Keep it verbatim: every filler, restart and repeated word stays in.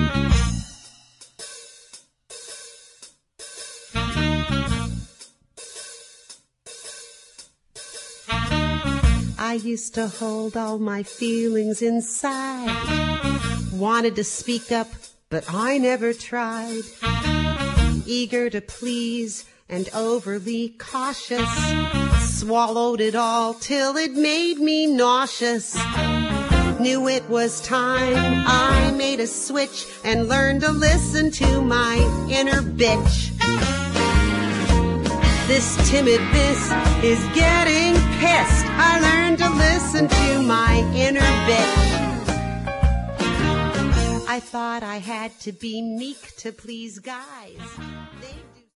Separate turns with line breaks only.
I used to hold all my feelings inside. Wanted to speak up, but I never tried. Eager to please and overly cautious. Swallowed it all till it made me nauseous. Knew it was time, I made a switch and learned to listen to my inner bitch. This timidness is getting pissed. I learned to listen to my inner bitch. I thought I had to be meek to please guys. They